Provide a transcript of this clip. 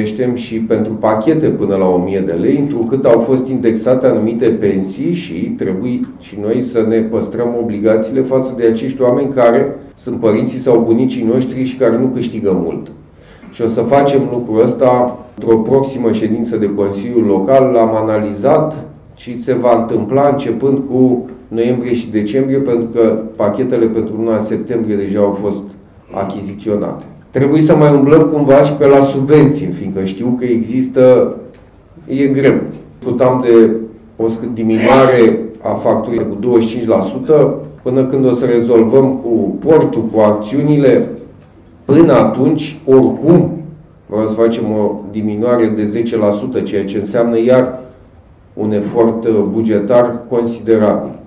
creștem și pentru pachete până la 1000 de lei, întrucât au fost indexate anumite pensii și trebuie și noi să ne păstrăm obligațiile față de acești oameni care sunt părinții sau bunicii noștri și care nu câștigă mult. Și o să facem lucrul ăsta într-o proximă ședință de Consiliul Local. L-am analizat și se va întâmpla începând cu noiembrie și decembrie, pentru că pachetele pentru luna septembrie deja au fost achiziționate. Trebuie să mai umblăm cumva și pe la subvenție, fiindcă știu că există, e greu. Discutam de o diminuare a facturii cu 25%, până când o să rezolvăm cu portul, cu acțiunile. Până atunci, oricum, vreau să facem o diminuare de 10%, ceea ce înseamnă iar un efort bugetar considerabil.